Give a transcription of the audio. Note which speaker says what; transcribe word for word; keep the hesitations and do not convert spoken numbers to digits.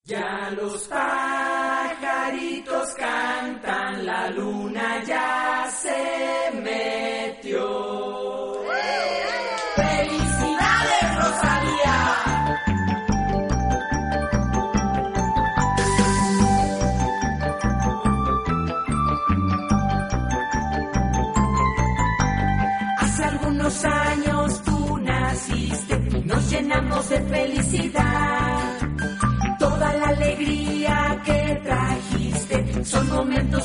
Speaker 1: Ya los pajaritos cantan, la luna ya se metió. ¡Felicidades, Rosalía! Hace algunos años tú naciste y nos llenamos de felicidad. Toda la alegría que trajiste son momentos